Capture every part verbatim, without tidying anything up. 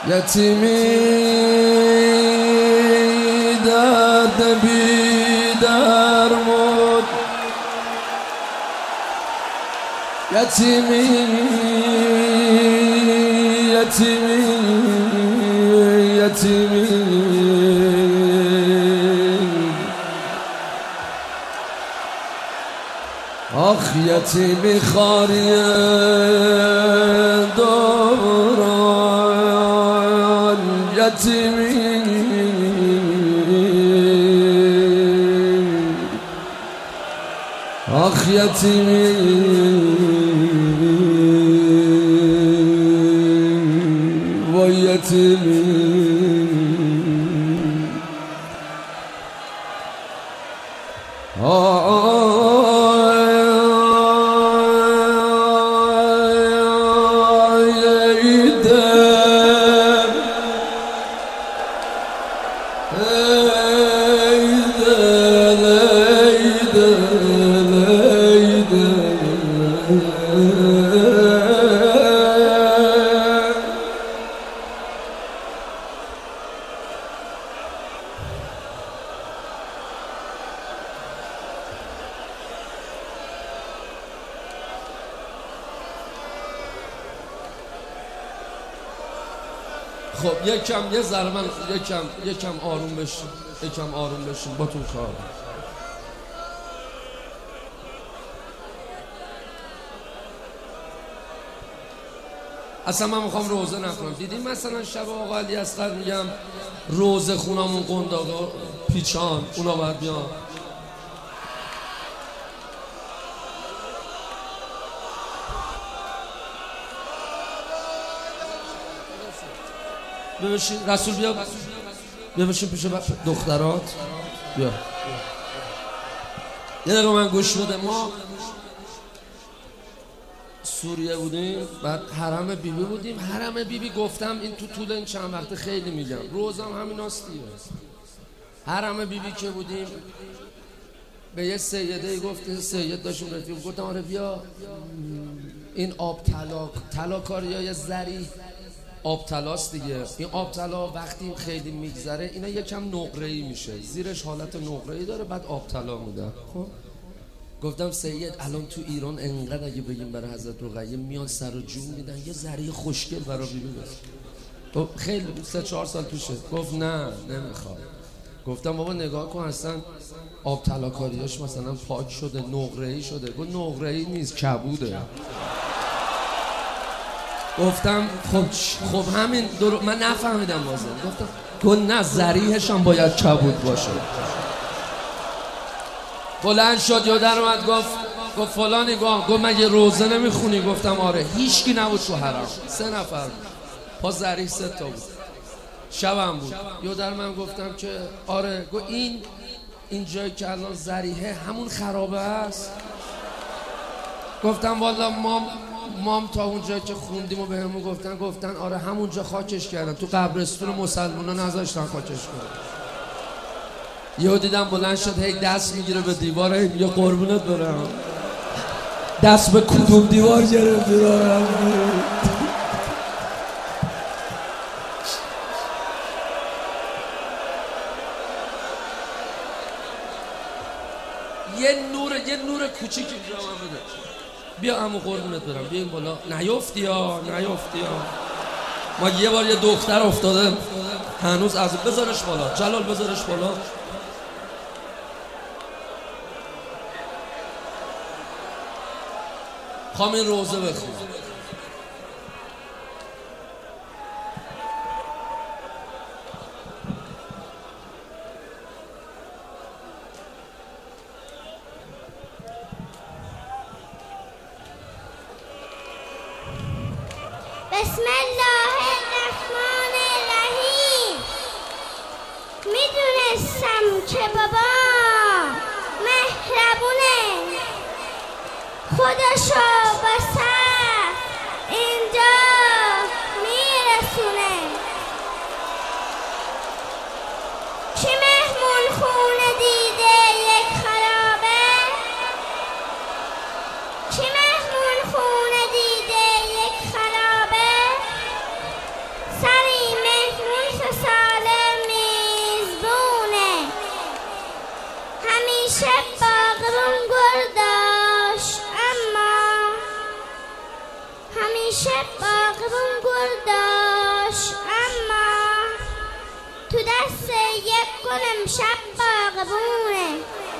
یتیمی درد بی درمون، یتیمی یتیمی یتیمی آخ یتیمی خاری دوران، یتیمی آخ یتیمی و یتیمی خب یکم یه ذره من یکم یکم آروم بشین، یکم آروم بشین با تو کار. اصلا من میخوام روزه نکنم. دیدین مثلا شب آقا علی اصغر میگم روزه خونمون قنداقا پیچان اونا باید بیان. ببشین رسول بیا بیا بشین پیش دخترات بیا یه دقیقه من گوش بده. ما سوریه بودیم، بعد حرم بیبی بی بودیم. حرم بیبی بی گفتم این تو طول این چند وقت خیلی میگم، روزم همین هست دیگه. حرم بیبی بی که بودیم به یه سیده گفت، سید داشتیم رفیق، گفتم آره بیا این آب طلا طلا کاری یا یه زری آب طلاست دیگه. این آب طلا وقتی خیلی میگذره اینا یکم نقره‌ای میشه، زیرش حالت نقره‌ای داره، بعد آب طلا میده. خب گفتم سید الان تو ایران انقدر اگه بگیم برای حضرت رقیه میان سر و جون میدن یه ذره خوشگل برای بیبی بس. تو خیلی سه چهار سال پیشه. گفت نه نمیخوام. گفتم بابا نگاه کن اصلا آب طلا کاریاش مثلا پاک شده، نقره‌ای شده. گفت نقره‌ای نیست کبوده. گفتم خب خب همین درو... من نفهمیدم بازم. گفتم گفت نه ذریحش هم باید کبود باشه. بلند شد یا در اومد گفت گفت فلانی گفت گفت مگه روزه نمیخونی؟ گفتم آره. هیچکی نبود تو حرم، سه نفر پا ذریح سه تا بود. شبم بود. یا در من گفتم که آره. گفت این این جایی که الان ذریحه همون خرابه است. گفتم والا مام مام تا اونجا که خوندیم و بهمون گفتن گفتن آره همونجا خاکش کردن، تو قبرستون مسلمونا نذاشتن خاکش کنن. یهو دیدم بلند شد هی دست میگیره به دیوار، هی میگه قربونت برم. دست به کدوم دیوار گرفت؟ دیوارم یه نور یه نور کوچیک اینجا من بده. بیا عمو قربونت برم، بیا این بالا. نیفتی ها نیفتی ها. ما یه بار یه دختر افتاده هنوز از بذارش بالا. جلال بذارش بالا. خوام این روزه بخون. بسم الله الرحمن الرحیم. میدونستم که بابا مهربونه، خودشو با سر اینجا میرسونه. کی مهمون خونه دیده یک خرابه؟ کی مهمون خونه دیده یک خرابه؟ همیشه باغبون گل داشت اما همیشه باغبون گل داشت اما تو دست یک گل امشب باغبونه.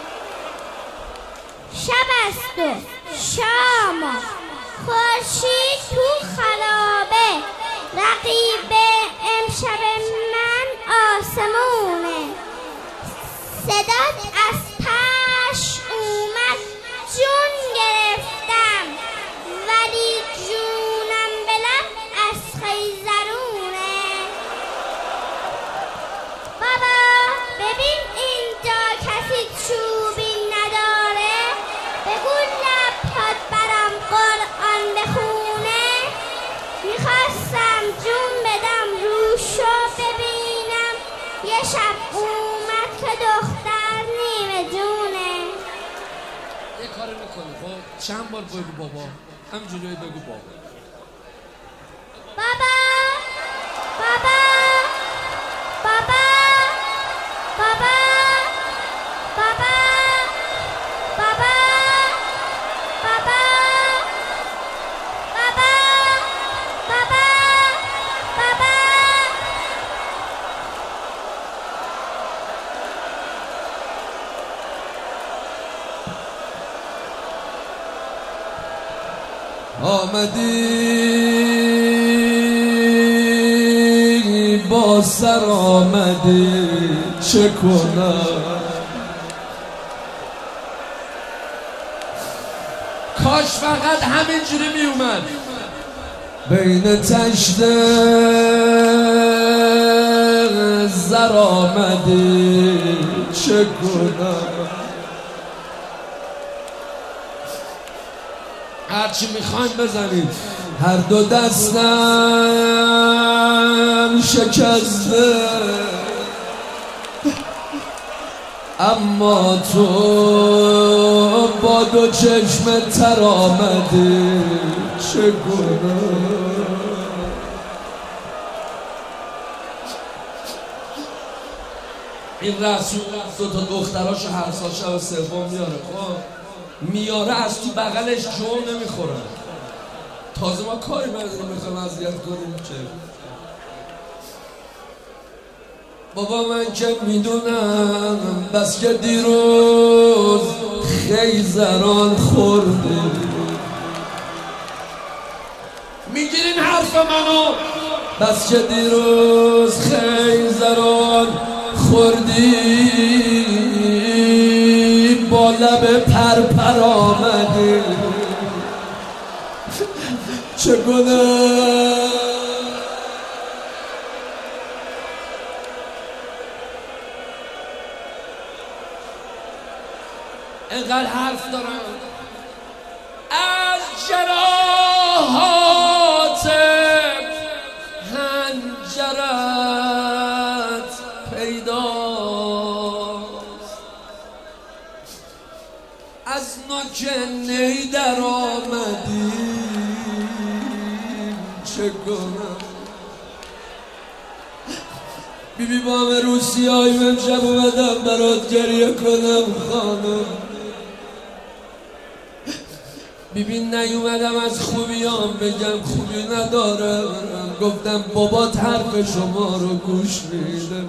شب است و شام و خورشید تو خرابه، رقیب امشب من آسمونه. صدات از پش اومد جون گرفتم، ولی جونم به لب از خیزرونه. بابا ببین اینجا کسی چوبی نداره، بگو لبات برام قرآن بخونه. میخواستم جون بدم روشو ببینم، یه شب اومد که دختر نیمه جونه. یه کاری میکنی خب چند بار بگو بابا، همینجوری بگو بابا. بابا بابا بابا بابا بابا بابا بابا بابا بابا بابا. آمدی با سر آمدی چه کنم، کاش فقط همینجوری می اومد. بین تشت زر آمدی چه کنم. هرچی میخوایم بزنید، هر دو دستم شکسته، اما تو با دو چشم تر آمدی چه کنم. این رسول دو تا دختراشو هر سال شب سوم میاره. خب میاره از تو بغلش جون نمیخورن. تازه ما کاری نداریم میخوایم اذیت کنیم چه. بابا من که میدونم بس که دیروز خیزران خوردی، میگیرین حرف منو، بس که دیروز خیزران خوردی، با لب پرپر آمدی چه کنم. اینقدر حرف دارم از جراحات هنجرت پیداست، از نوک نی در آمدی چه کنم. بی بی بام روسی های امشب اومدم برات گریه کنم خانم. بی بی نیومدم از خوبیام بگم خوبی ندارم، گفتم بابات حرف شما رو گوش میده.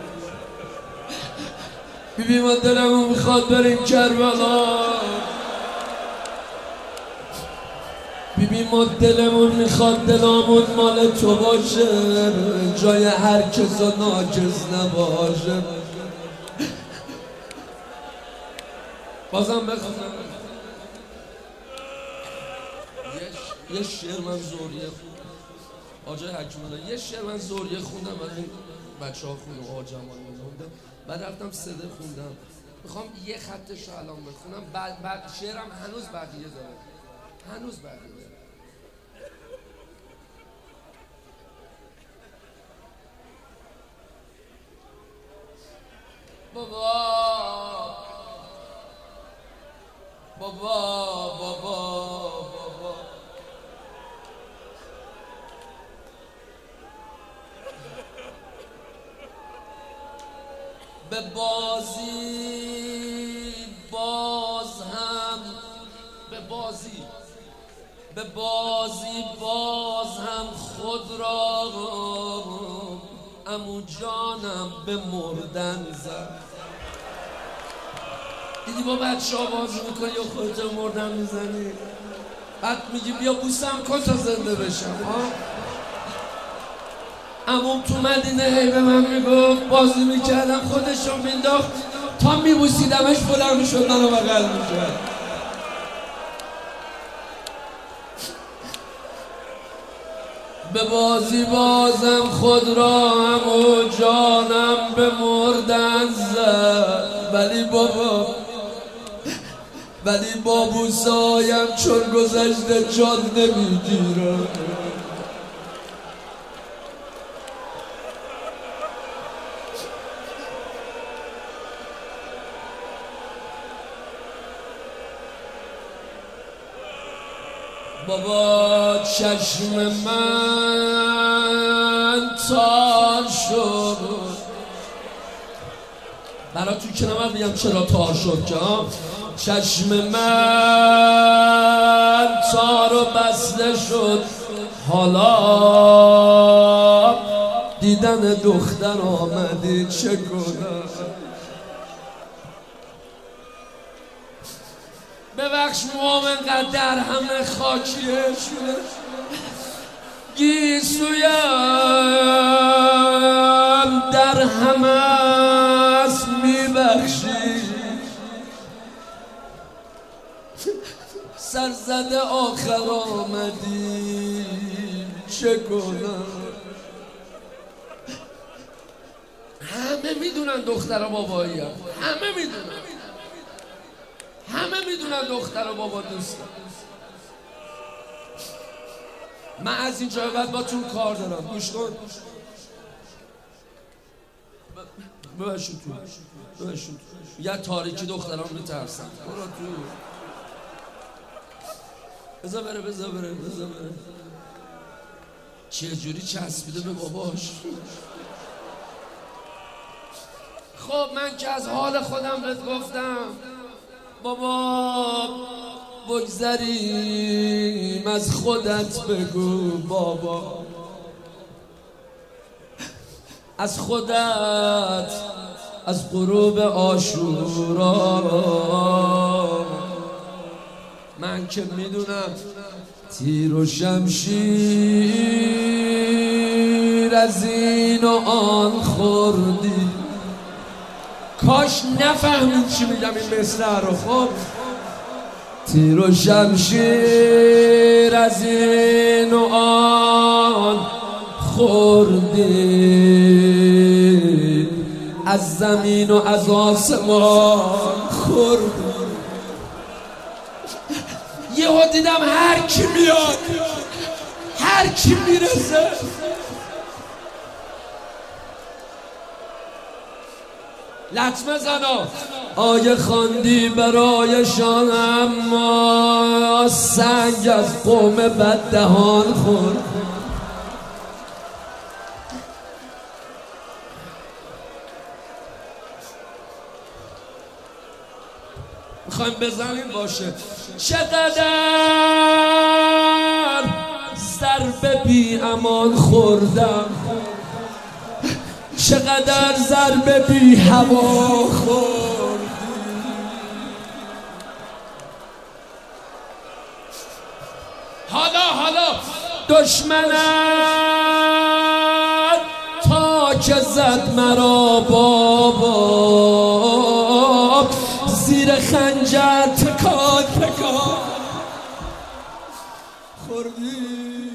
بی بی ما دلمون میخواد بریم کربلا، بی بی ما دلمون میخواد دلامون مال تو باشه، جای هر کس و ناکس نباشه. بازم بخونم یه شعر من زوریه خوندم آجای حکیم‌الله، یه شعر من زوریه خوندم از این بچه ها خوندم، آقا جمال خوندم، بعد رفتم صده خوندم. میخوام یه خطش رو الان بخونم، بعد بعد شعرم هنوز بقیه داره، هنوز بقیه داره. بابا بابا بابا بابا به بازی بازی به بازی باز هم خود را عمو جانم به مردن زد. دیدی با بچه ها بازی میکنی یا خودت مردن میزنی؟ بعد میگی بیا بوسم کن تا زنده بشم. عموم تو مدینه هی به من میگفت بازی میکردم خودشو مینداخت تا میبوسیدمش بلند میشد منو بغل میکرد. به بازی بازم خود را عمو جانم به مردن زد. ولی بابا ولی با بوسایم چون گذشته جان نمیگیرم. بابا چشم من تار شد. برای تو که نمید بگم چرا تار شد که چشم من تار و بسته شد. حالا دیدن دختر آمدی چه کنم. ببخش موام انقدر در همه خاکیه شده گیسویم در همه است میبخشی. سرزده آخر آمدی چه کنم. همه میدونن دختر بابایی هم. همه میدونن همه میدونن دختر و بابا دوستم. من از اینجا بعد با تون کار دارم. گوش کن. ببشون تو ببشون تو یه تاریکی دخترام میترسم. برو تو بذار بره بذار بره بذار بره. چه جوری چسبیده به باباش. خب من که از حال خودم بهت گفتم بابا بگذریم از خودت بگو بابا. از خودت از غروب عاشورا من که میدونم تیر و شمشیر از این و آن خوردی. کاش نفهمید چی میگم این مثل رو. خب تیر و شمشیر از این و آن خوردی. از زمین و از آسمان خوردی. یهو دیدم هر کی میاد هر کی میرسه لطمه زنا. آیه خواندی برایشان اما سنگ از قوم بد دهان خورد. میخوایم بزنیم باشه. چقدر ضربه بی امان خوردم. چقدر ضربه بی هوا خوردی. حالا حالا دشمنت تا که زد مرا بابا زیر خنجر تکان تکان خوردی.